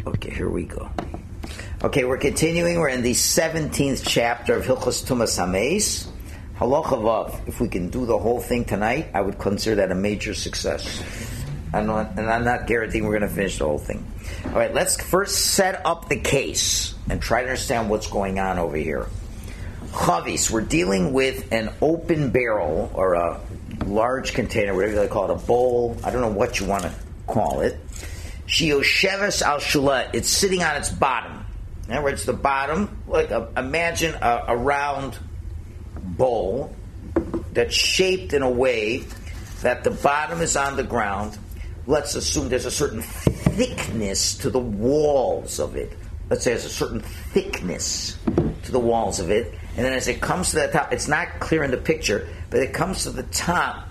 Okay, here we go. Okay, we're continuing. We're in the 17th chapter of Hilchos Tumas Hameis. Halacha Vav. If we can do the whole thing tonight, I would consider that a major success. And I'm not guaranteeing we're going to finish the whole thing. All right, let's first set up the case and try to understand what's going on over here. Chavis, we're dealing with an open barrel or a large container, whatever they call it, a bowl. I don't know what you want to call it. Shiosheves al shula. It's sitting on its bottom. In other words, the bottom, like imagine a round bowl that's shaped in a way that the bottom is on the ground. Let's assume there's a certain thickness to the walls of it. Let's say there's a certain thickness to the walls of it. And then as it comes to the top, it's not clear in the picture, but it comes to the top,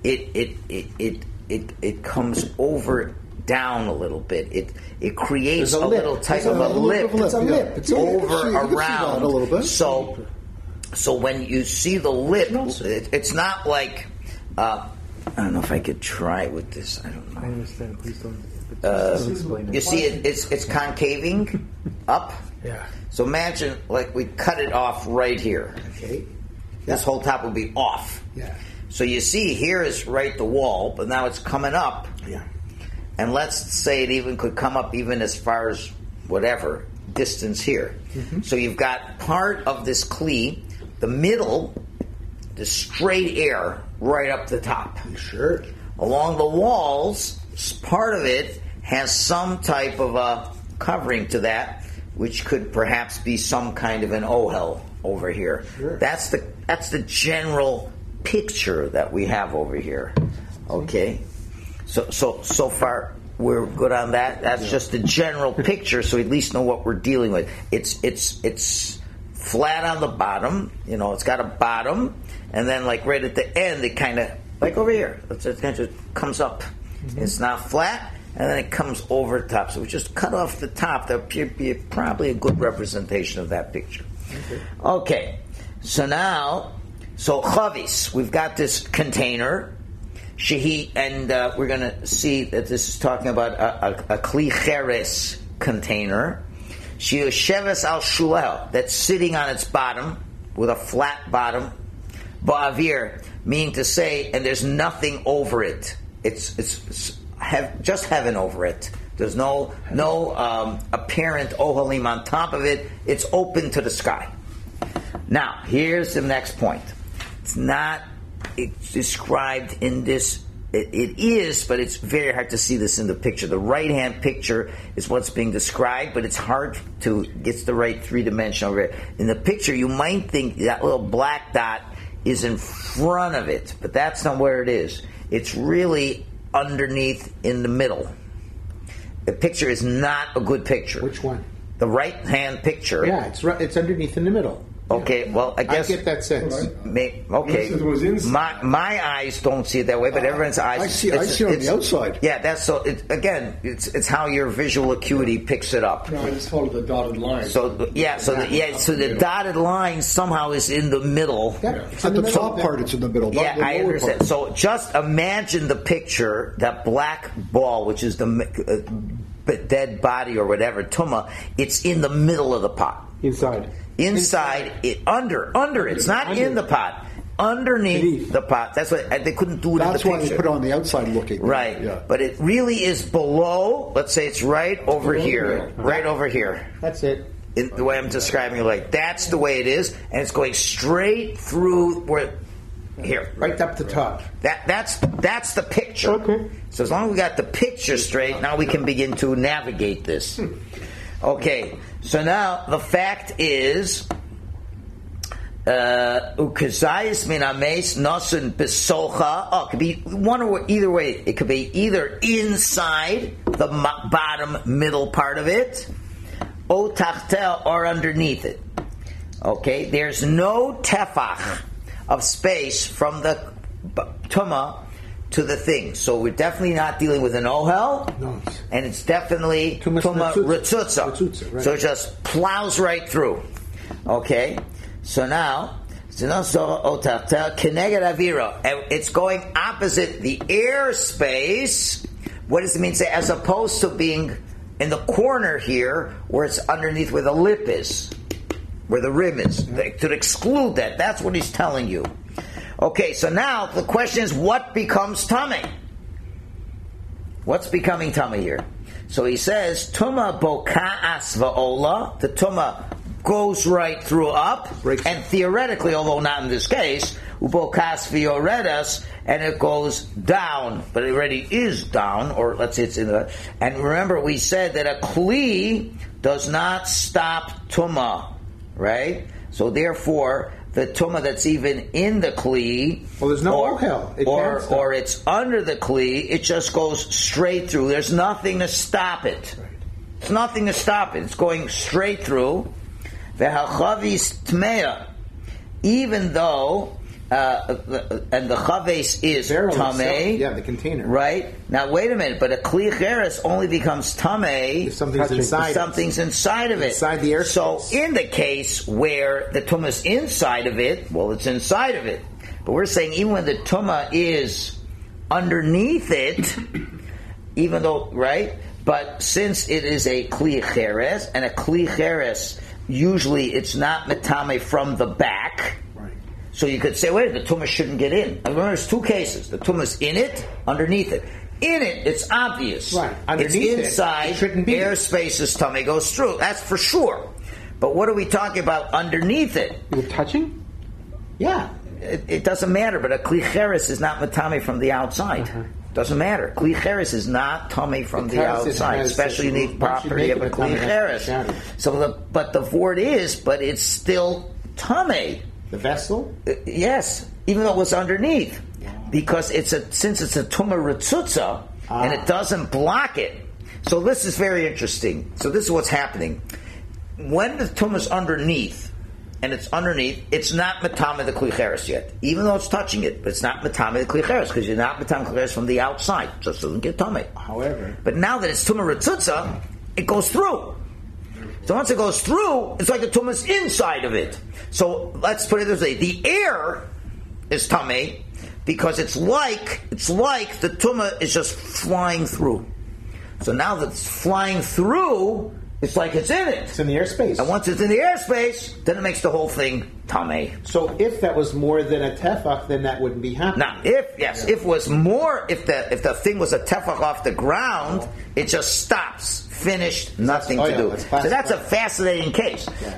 it comes over down a little bit. It creates a little type of a lip. It's a lip. It's over around. A little bit. So when you see the lip, it's not like I don't know if I could try with this. I don't know. I understand. Please don't explain it. You see, it's concaving up. Yeah. So imagine like we cut it off right here. Okay. This whole top would be off. Yeah. So you see, here is right the wall, but now it's coming up. Yeah. And let's say it even could come up even as far as whatever distance here. Mm-hmm. So you've got part of this kli, the middle, the straight air right up the top. Sure. Along the walls, part of it has some type of a covering to that, which could perhaps be some kind of an ohel over here. Sure. That's the general picture that we have over here. Okay. So far we're good on that. That's just the general picture, so we at least know what we're dealing with. It's flat on the bottom. You know, it's got a bottom, and then like right at the end, it kind of like over here. It kind of comes up. Mm-hmm. It's not flat, and then it comes over the top. So we just cut off the top. That would be probably a good representation of that picture. Okay. So now, chavis, we've got this container. Shehi, and we're going to see that this is talking about a kli cheres container. Shiosheves al shulel, that's sitting on its bottom with a flat bottom. Ba'avir, meaning to say, and there's nothing over it. It's just heaven over it. There's no apparent ohalim on top of it. It's open to the sky. Now, here's the next point. It's described in this. It is, but it's very hard to see this in the picture. The right-hand picture is what's being described, but it's hard to get the right three-dimensional. In the picture, you might think that little black dot is in front of it, but that's not where it is. It's really underneath in the middle. The picture is not a good picture. Which one? The right-hand picture. Yeah, it's underneath in the middle. Okay, well, I guess I get that sense. Okay, my eyes don't see it that way, but everyone's eyes. I see on the outside. Yeah, that's so. It's how your visual acuity picks it up. No, I just follow the dotted line. So the dotted line somehow is in the middle. Yeah, at the top part, it's in the middle. Yeah, I understand. Part. So just imagine the picture, that black ball, which is the dead body or whatever, tuma. It's in the middle of the pot. Inside it, under it. It's not in the pot. Underneath the pot. That's why they couldn't do it in the picture. That's why they put it on the outside looking. Right. Yeah. But it really is below, let's say it's right over here. Right over here. That's it. In the way I'm describing it, like that's the way it is, and it's going straight through where here. Right up the top. That's the picture. Okay. So as long as we got the picture straight, now we can begin to navigate this. Okay, so now the fact is, ukazayis min ames nasun besocha. Oh, it could be one or either way. It could be either inside the bottom middle part of it, o tachtel, or underneath it. Okay, there's no tefach of space from the tuma to the thing. So we're definitely not dealing with an ohel, no. And it's definitely tuma ritzutza. Right. So it just plows right through. Okay, so now keneged avira, and it's going opposite the airspace. What does it mean? Say, as opposed to being in the corner here, where it's underneath where the lip is, where the rim is, to exclude that. That's what he's telling you. Okay, so now the question is, what becomes tummy? What's becoming tummy here? So he says, Tuma boka'as va'ola, the Tuma goes right through up, and theoretically, although not in this case, ubokas v'yoredas, and it goes down, but it already is down, or let's say it's in the, and remember we said that a kli does not stop Tuma, right? So therefore, the Tuma that's even in the Kli, well, there's no ohel. Or it's under the Kli, it just goes straight through. There's nothing to stop it. Right. There's nothing to stop it. It's going straight through. V'hachavis tmeya, even though, and the chaves is tamei. Yeah, the container. Right? Now wait a minute, but a kli cheres only becomes tamei if something's inside of it. Inside the airspace. So in the case where the tumah is inside of it, well, it's inside of it. But we're saying even when the tumah is underneath it, even though, right? But since it is a kli cheres, and a kli cheres, usually it's not metame from the back. So you could say, wait, the tumah shouldn't get in. And remember, there's two cases. The tumah's in it, underneath it. In it, it's obvious. Right. Underneath it's inside. It shouldn't be. Airspace is tummy goes through. That's for sure. But what are we talking about underneath it? You're touching? Yeah. It doesn't matter, but a kli cheres is not matame from the outside. Doesn't matter. Kli cheres is not tummy from the outside, especially in the property of a kli cheres. So, but the word is, but it's still tummy. The vessel? Yes, even though it was underneath, because since it's a tumah ritzutza and it doesn't block it. So this is very interesting. So this is what's happening when the tumah is underneath, and it's underneath. It's not matame the kli cheres yet, even though it's touching it. But it's not matame the kli cheres because you're not matame kli cheres from the outside. It just doesn't get tumah. However, but now that it's tumah ritzutza, it goes through. So once it goes through, it's like the tumah is inside of it. So let's put it this way: the air is tamei because it's like the tumah is just flying through. So now that it's flying through, it's like it's in it. It's in the airspace. And once it's in the airspace, then it makes the whole thing tamei. So if that was more than a tefach, then that wouldn't be happening. Now, if it was more, if the thing was a tefach off the ground, it just stops. Finished, nothing to do. So that's a fascinating case. Yeah.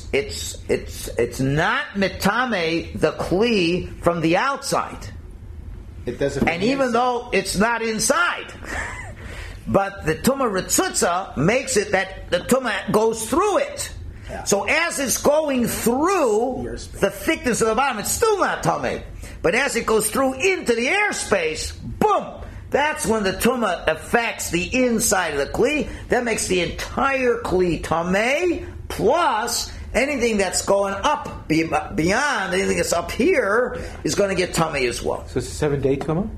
It's not mitame the kli from the outside. It doesn't. And even though it's not inside, but the tumah ritzutza makes it that the tumah goes through it. Yeah. So as it's going through the thickness of the bottom, it's still not tamei. But as it goes through into the airspace, boom. That's when the tumah affects the inside of the kli. That makes the entire kli tamei, plus anything that's going up beyond, anything that's up here is going to get tamei as well. So it's a 7-day tumah?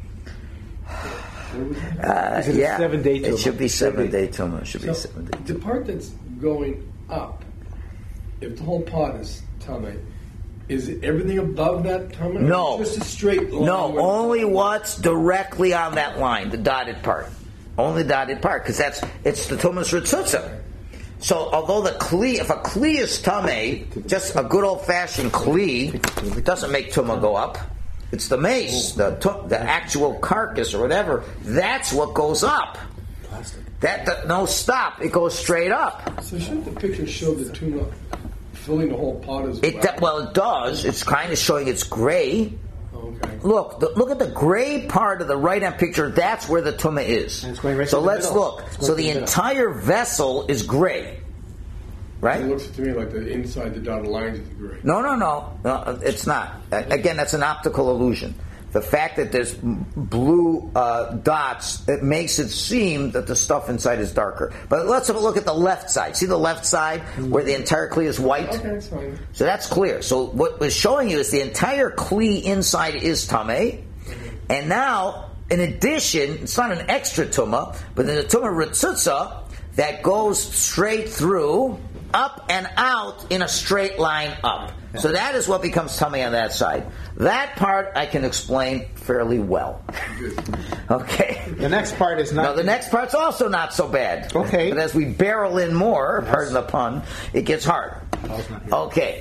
Yeah, 7-day tumah? It should be 7-day tumah. It should be 7 day. The part that's going up, if the whole pot is tamei, is it everything above that tumah? No. Just a straight line? No, only what's directly on that line, the dotted part. Only the dotted part, because it's the tumah's ritzutza. So although the kli, if a kli is tamei, just a good old-fashioned kli, it doesn't make tumah go up. It's the mace, the actual carcass or whatever. That's what goes up. No stop. It goes straight up. So shouldn't the picture show the tumah filling the whole pot as well? Well, it does. It's kind of showing it's gray. Okay. Look at the gray part of the right-hand picture. That's where the tumah is. And it's going right so through the let's middle. look. So the entire vessel is gray, right? It looks to me like the inside the dotted lines is gray. No, it's not. Again, that's an optical illusion. The fact that there's blue dots, it makes it seem that the stuff inside is darker. But let's have a look at the left side. See the left side where the entire kli is white? Okay, that's fine. So that's clear. So what we're showing you is the entire kli inside is tamei. And now, in addition, it's not an extra tumah, but then the tumah ritzutza that goes straight through, up and out in a straight line up. So that is what becomes tummy on that side. That part I can explain fairly well. Okay. The next part is not. Now the next part's also not so bad. Okay. But as we barrel in more, pardon the pun, it gets hard. Okay.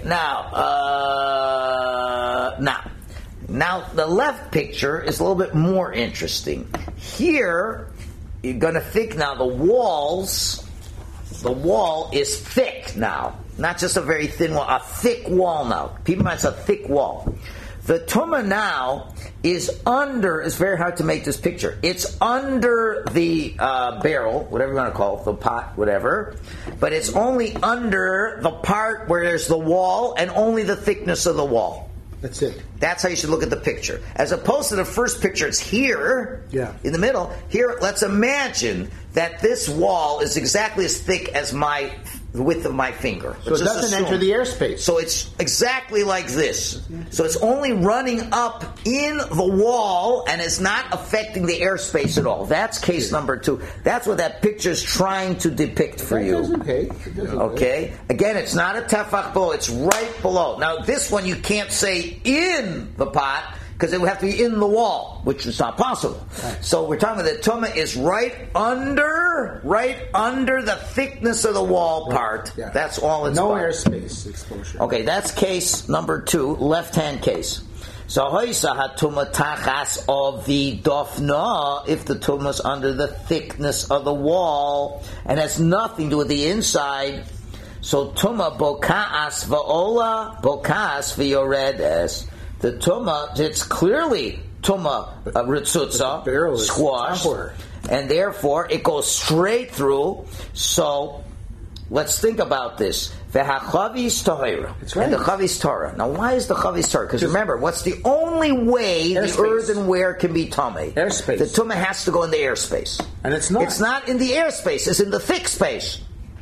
Now the left picture is a little bit more interesting. Here, you're going to think now the wall is thick now. Not just a very thin wall, a thick wall now. Keep in mind, it's a thick wall. The tumah now is under, it's very hard to make this picture. It's under the barrel, whatever you want to call it, the pot, whatever. But it's only under the part where there's the wall and only the thickness of the wall. That's it. That's how you should look at the picture. As opposed to the first picture, it's here, in the middle. Here, let's imagine that this wall is exactly as thick as the width of my finger. So it doesn't enter the airspace. So it's exactly like this. So it's only running up in the wall and it's not affecting the airspace at all. That's case number 2. That's what that picture is trying to depict for you. Okay? Again, it's not a tefach below. It's right below. Now, this one you can't say in the pot because it would have to be in the wall, which is not possible. Right. So we're talking about the tumah is right under the thickness of the wall part. Yeah. That's all it's no about. Airspace exposure. Okay, that's case number 2, left-hand case. So hoisa hatuma tachas of the dofna, if the tumah is under the thickness of the wall and has nothing to do with the inside. So tuma bokaas va'ola, bokaas v'yoredes. The tumah, it's clearly tumah ritzutza, squash, and therefore it goes straight through. So let's think about this. V'hachavis tahira. That's right. And the chavis Torah. Now, why is the chavis Torah? Because remember, what's the only way the earthenware can be tummy? Airspace. The tumah has to go in the airspace. And it's not. It's not in the airspace. It's in the thick space.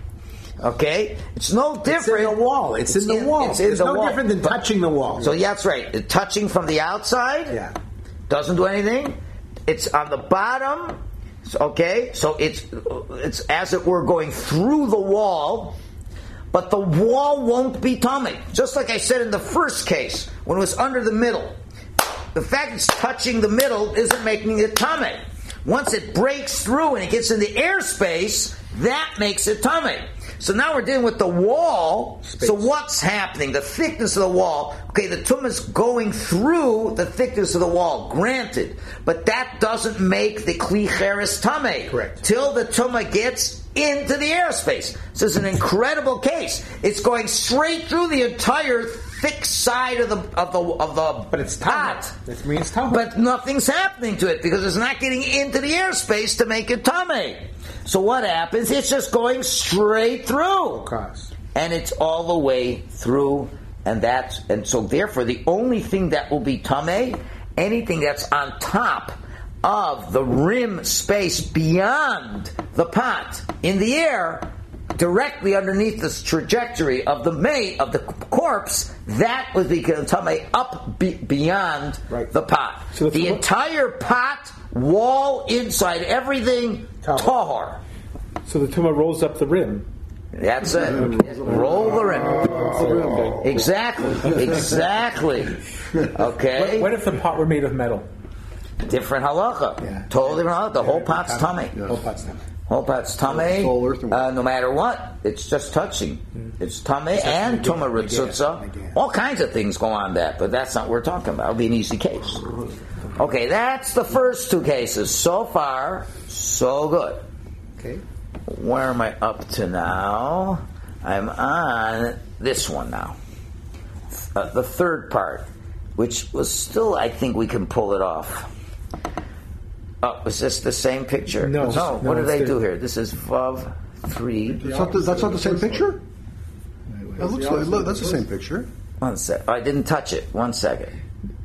Okay? It's no different. It's in the wall. It's in the wall. It's no different than touching the wall. So yeah, that's right. Touching from the outside doesn't do anything. It's on the bottom. Okay? So it's as it were going through the wall, but the wall won't be tummy. Just like I said in the first case, when it was under the middle. The fact it's touching the middle isn't making it tummy. Once it breaks through and it gets in the airspace, that makes it tummy. So now we're dealing with the wall. Space. So what's happening? The thickness of the wall. Okay, the tumah is going through the thickness of the wall, granted. But that doesn't make the kli cheres tameh. Correct. Till the tumah gets into the airspace. So it's an incredible case. It's going straight through the entire thick side of the but it's pot. That means tameh. But nothing's happening to it because it's not getting into the airspace to make it tameh. So what happens? It's just going straight through. And it's all the way through, and so therefore the only thing that will be tameh, anything that's on top of the rim space beyond the pot in the air, directly underneath this trajectory of the corpse, that would be tameh up beyond the pot. So the entire pot, wall, inside, everything, tahor. So the tumah rolls up the rim. That's it. Roll the rim. Exactly. Okay. What if the pot were made of metal? Different halacha. Yeah. Totally different halacha. The whole pot's tummy. Whole pot's tameh, no matter what. It's just touching. It's tameh and tumah ritzutza. All kinds of things go on that, but that's not what we're talking about. It'll be an easy case. Okay, that's the first 2 cases. So far, so good. Okay. Where am I up to now? I'm on this one now. The third part, which was still, I think we can pull it off. Oh, is this the same picture? No. What do they do here? This is Vav 3. That's not the same picture? That looks like, that's the same picture. One sec. I didn't touch it. 1 second.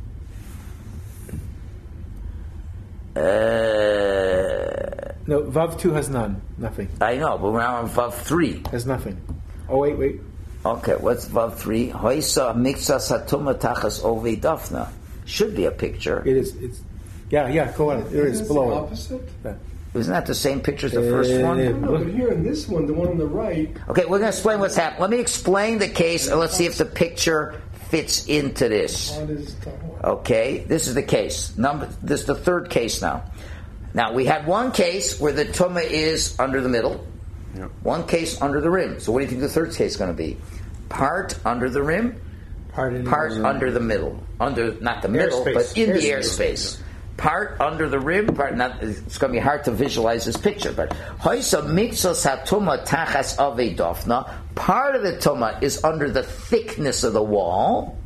No, Vav 2 has none. Nothing. I know, but we're now on Vav 3. Has nothing. Oh, wait. Okay, what's Vav 3? Hoisa miksa satuma tachas ovi dafna. Should be a picture. It is. It's. Yeah, go on. There is below. The opposite? Yeah. Isn't that the same picture as the first one? No, but here in this one, the one on the right. Okay, we're going to explain what's happening. Let me explain the case, and let's see if the picture fits into this. Okay, this is the case. This is the third case now. Now, we had one case where the tumah is under the middle, one case under the rim. So what do you think the third case is going to be? Part under the rim, part under the middle. Not the middle, but in the airspace. Part under the rim, it's going to be hard to visualize this picture, but part of the tumah is under the thickness of the wall,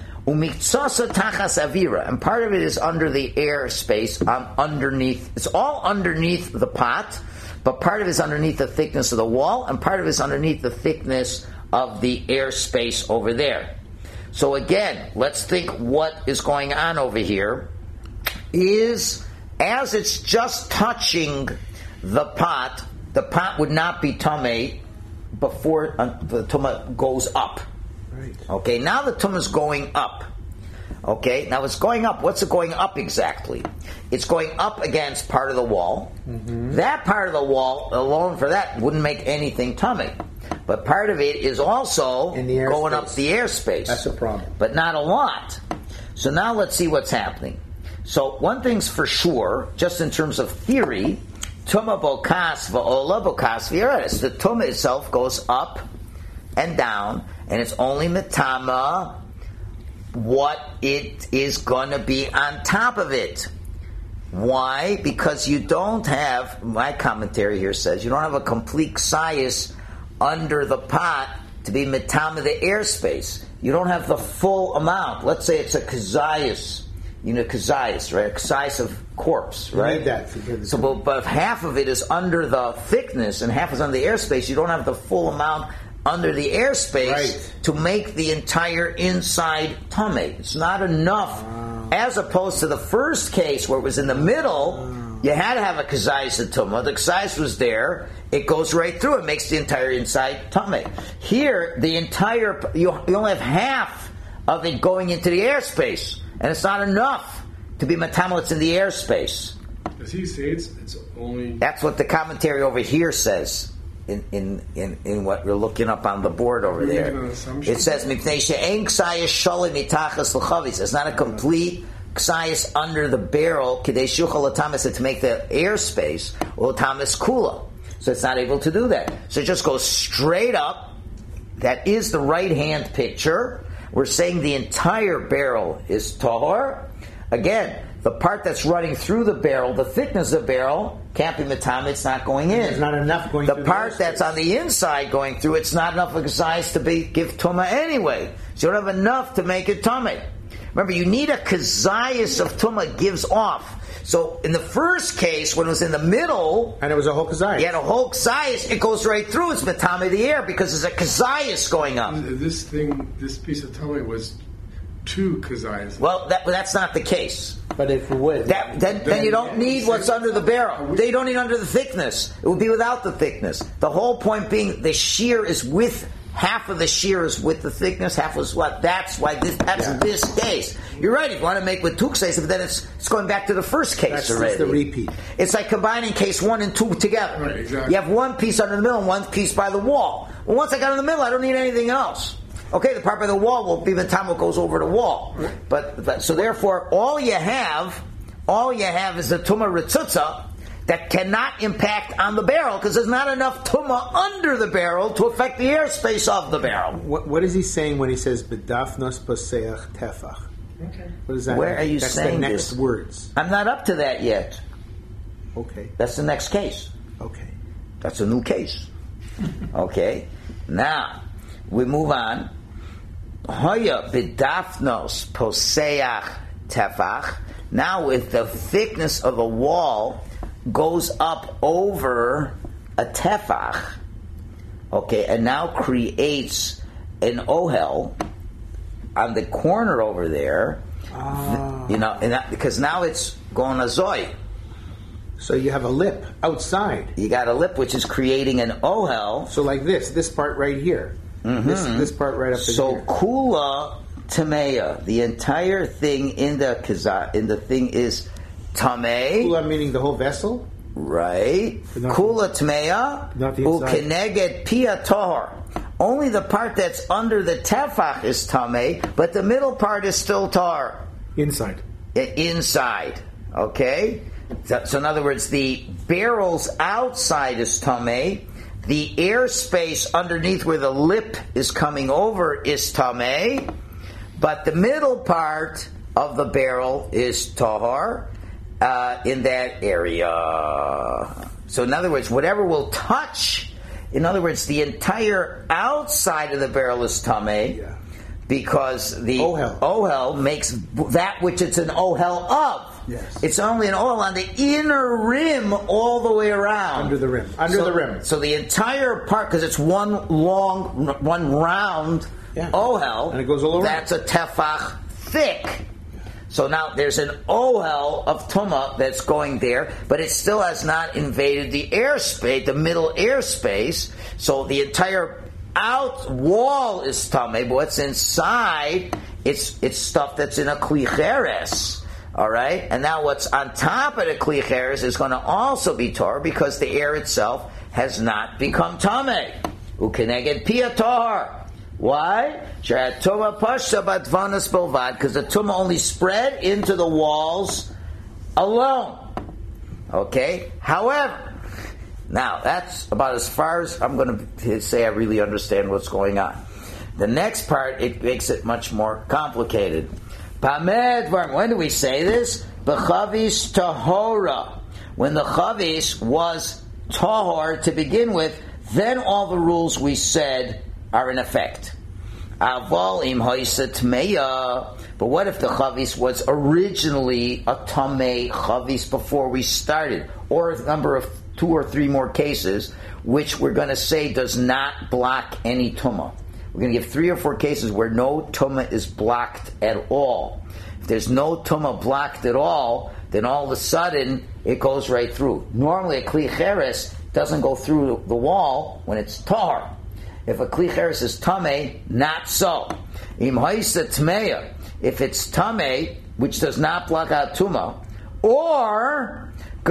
and part of it is under the airspace, underneath. It's all underneath the pot, but part of it is underneath the thickness of the wall, and part of it is underneath the thickness of the airspace over there. So again, let's think what is going on over here. Is as it's just touching the pot would not be tummy before the tumah goes up. Right. Okay, now the tumah is going up. Okay, now it's going up. What's it going up exactly? It's going up against part of the wall. Mm-hmm. That part of the wall, alone for that, wouldn't make anything tummy. But part of it is also going up the airspace. That's a problem. But not a lot. So now let's see what's happening. So one thing's for sure, just in terms of theory, tumah bokas va'ola bokas v'yeres. The tumah itself goes up and down, and it's only mitama what it is going to be on top of it. Why? Because you don't have, my commentary here says, you don't have a complete ksayis under the pot to be mitama the airspace. You don't have the full amount. Let's say it's a ksayis. Kazayas, right? A kazayas of corpse, right? So, but if half of it is under the thickness and half is under the airspace, you don't have the full amount under the airspace to make the entire inside tummy. It's not enough. As opposed to the first case where it was in the middle, you had to have a kazayas of tumah. The kazayas was there. It goes right through. It makes the entire inside tummy. Here, the entire, you only have half of it going into the airspace. And it's not enough to be matamel. It's in the airspace. Does he say it's only? That's what the commentary over here says. In what we're looking up on the board over there, it says it's not a complete ksayis under the barrel to make the airspace or tamas kula. So it's not able to do that. So it just goes straight up. That is the right hand picture. We're saying the entire barrel is tahor. Again, the part that's running through the barrel, the thickness of the barrel, can't be matama, it's not going in. There's not enough going through. The part that's on the inside going through, it's not enough of a size to give tumah anyway. So you don't have enough to make it tumah. Remember, you need a kazayas of tumah gives off. So in the first case, when it was in the middle, and it was a whole kazayas, you had a whole kazayas, it goes right through. It's matame the air because there's a kazayas going up. This piece of tumah was two kazayas. Well, that's not the case. But if it would, then you don't need what's under the barrel. They don't need under the thickness. It would be without the thickness. The whole point being the shear is with. Half of the shear is with the thickness, half was what? That's why this case. You're right, if you want to make with two cases, but then it's going back to the first case already. That's the repeat. It's like combining case 1 and 2 together. Right, exactly. You have one piece under the middle and one piece by the wall. Well, once I got in the middle, I don't need anything else. Okay, the part by the wall will be the time it goes over the wall. Right. But so therefore, all you have is the tumah ritzutza, that cannot impact on the barrel because there's not enough tumah under the barrel to affect the airspace of the barrel. What is he saying when he says bedafnos poseach tefach? Okay. What does that Where mean? are you That's saying the next this? words. I'm not up to that yet. Okay. That's the next case. Okay. That's a new case. Okay. Now we move on. Hoya bedafnos poseach tefach. Now with the thickness of the wall goes up over a tefach, okay, and now creates an ohel on the corner over there, because now it's going azoi. So you have a lip outside. You got a lip which is creating an ohel. So like this part right here, this part right up in here. So kula tameya, the entire thing in the thing is tamei. Kula meaning the whole vessel? Right. Kula tmeya ukeneged pia tahor. only the part that's under the tefach is tamei, but the middle part is still tar. Inside. Inside. Okay? So in other words, the barrel's outside is tamei. The airspace underneath where the lip is coming over is tamei. But the middle part of the barrel is tahar in that area. So in other words, whatever will touch, in other words, the entire outside of the barrel is tamei, because the ohel makes that which it's an ohel of. Yes. It's only an ohel on the inner rim all the way around. Under the rim. The rim. So the entire part, because it's one round ohel, and it goes all around. That's a tefach thick. So now there's an ohel of tumah that's going there, but it still has not invaded the airspace, the middle airspace. So the entire out wall is tameh, but what's inside, it's stuff that's in a kli cheres. All right, and now what's on top of the kli cheres is going to also be tar because the air itself has not become tameh. Ukeneged pia tar. Why? Because the tumah only spread into the walls alone. Okay? However, now that's about as far as I'm going to say I really understand what's going on. The next part, it makes it much more complicated. When do we say this? B'chavis tahora. When the chavis was tahor to begin with, then all the rules we said are in effect. Aval im ha'isa tmeya. But what if the chavis was originally a tamei chavis before we started, or a number of 2 or 3 more cases, which we're going to say does not block any tumah? We're going to give 3 or 4 cases where no tumah is blocked at all. If there's no tumah blocked at all, then all of a sudden it goes right through. Normally a kli cheres doesn't go through the wall when it's tar. If a kli cheres is tamei, not so. Im ha'isa tmeya, if it's tamei, which does not block out tumah, or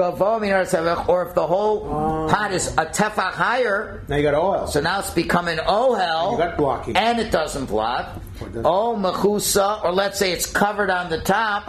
if the whole pot is a tefach higher, now you got oil. So now it's becoming ohel, you got blocking, and it doesn't block. Mechusa, or let's say it's covered on the top,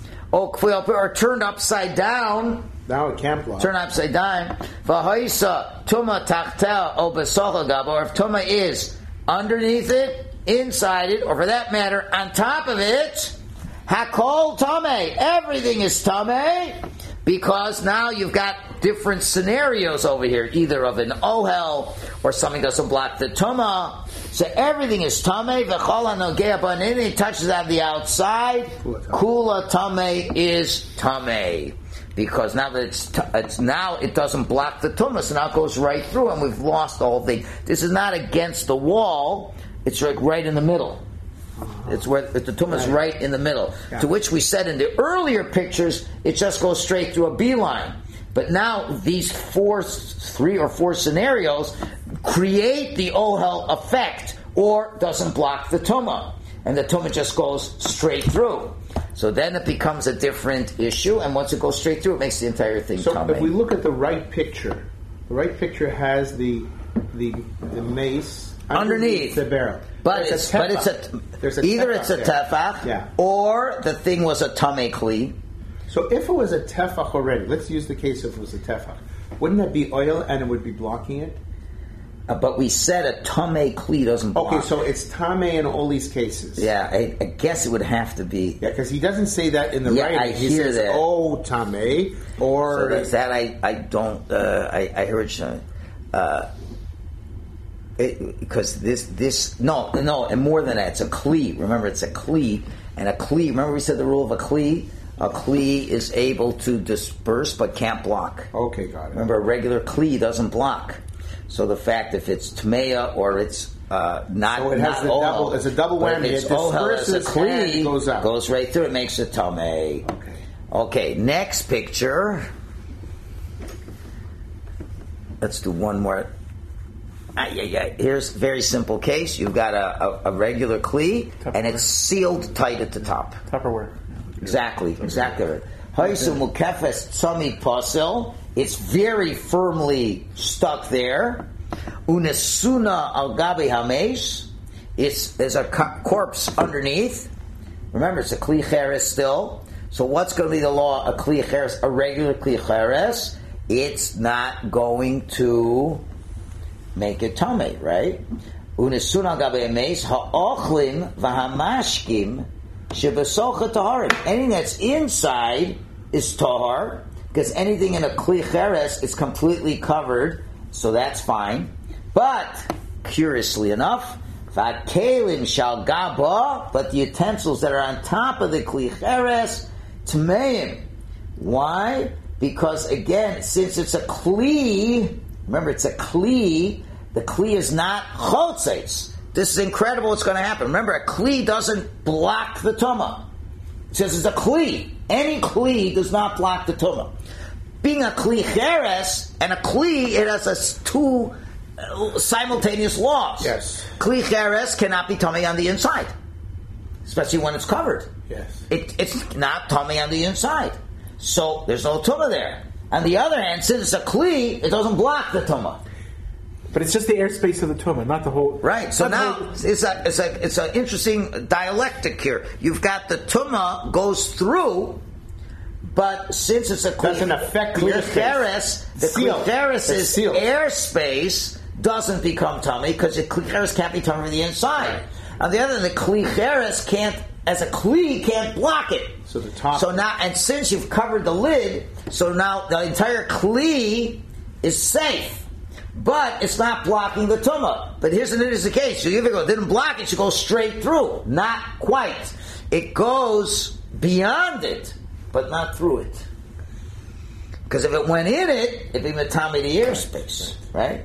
or turned upside down. Now it can't block. Turn upside down. V'haisa tuma tachtel o besocha gabo, or if tuma is underneath it, inside it, or for that matter, on top of it, hakol tamei. Everything is tamei. Because now you've got different scenarios over here, either of an ohel or something doesn't block the tumah. So everything is tamei. V'chol hanogea bo, and anything touches on the outside, kula tamei is tamei. Because now that it's now it doesn't block the tumah, so now it goes right through, and we've lost the whole thing. This is not against the wall; it's like right in the middle. It's where the tumah is right in the middle. Yeah. To which we said in the earlier pictures, it just goes straight through a beeline. But now these 3 or 4 scenarios create the ohel effect, or doesn't block the tumah, and the tumah just goes straight through. So then it becomes a different issue, and once it goes straight through, it makes the entire thing tamei. So if we look at the right picture has the mace underneath the barrel. But it's a tefach, or the thing was a tamei kli. So if it was a tefach already, let's use the case if it was a tefach, wouldn't that be oil and it would be blocking it? But we said a tamei kli doesn't block. Okay, so it's tamei in all these cases. Yeah, I guess it would have to be. Yeah, because he doesn't say that in the writing. He says, that. Oh, tamei, or... So that's that I don't... I heard... because and more than that, it's a kli. Remember, it's a kli, and a kli. Remember, we said the rule of a kli. A kli is able to disperse but can't block. Okay, got it. Remember, a regular kli doesn't block. So the fact if it's tmeya or it's not, so it has not ohel, it's a double whammy. It's ohel as a kli, goes right through. It makes it tamei. Okay. Next picture. Let's do one more. Here's a very simple case. You've got a regular kli, and it's sealed tight at the top. Tupperware. Exactly. Ha'isum mukefes tzami pasil. It's very firmly stuck there. Unesuna al gabi hamesh. There's a corpse underneath. Remember, it's a kli cheres still. So what's going to be the law? A kli cheres, a regular kli cheres, it's not going to make it tamei, right? Unesuna al gabi hamesh ha'ochlin v'hamashkim shebesocha taharim. Anything that's inside is tahar, because anything in a kli cheres is completely covered, so that's fine. But curiously enough, v'akelim shal gaba, but the utensils that are on top of the kli cheres, tmeim. Why? Because again, since it's a kli, remember it's a kli. The kli is not chotzeis. This is incredible. What's going to happen? Remember, a kli doesn't block the tumah. It says it's a kli. Any kli does not block the tumah. Being a kli cheres and a kli, it has two simultaneous laws. Yes. Kli cheres cannot be tummy on the inside, especially when it's covered. Yes. It's not tummy on the inside, so there's no tumah there. On the other hand, since it's a kli, it doesn't block the tumah. But it's just the airspace of the tumah, not the whole. Right. So now it's an interesting dialectic here. You've got the tumah goes through, but since it's a doesn't affect the klicheres, the klicheres' airspace doesn't become tummy because the klicheres can't be tummy from the inside. On the other hand, the klicheres can't, as a kli, can't block it. So the top. So now, and since you've covered the lid, so now the entire kli is safe. But it's not blocking the tumah. But here's an interesting case. You either go, didn't block it, you go straight through. Not quite. It goes beyond it, but not through it. Because if it went in it, it'd be matami the airspace, right?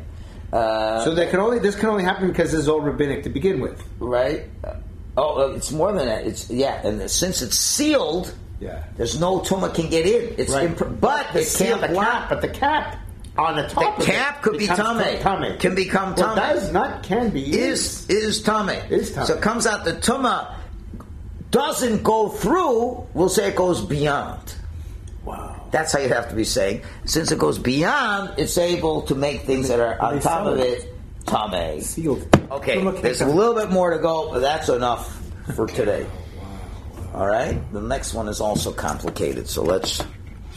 So this can only happen because it's all rabbinic to begin with, right? It's more than that. And since it's sealed, there's no tumah can get in. It's right. But it can't block. But the cap on the top the cap could be tamei. Can become tamei. Well, does not can be is tamei. Is tamei. So it comes out the tumah doesn't go through. We'll say it goes beyond. Wow. That's how you have to be saying. Since it goes beyond, it's able to make things that are on top of it tamei. Sealed. Okay, there's a little bit more to go, but that's enough for today. All right? The next one is also complicated, so let's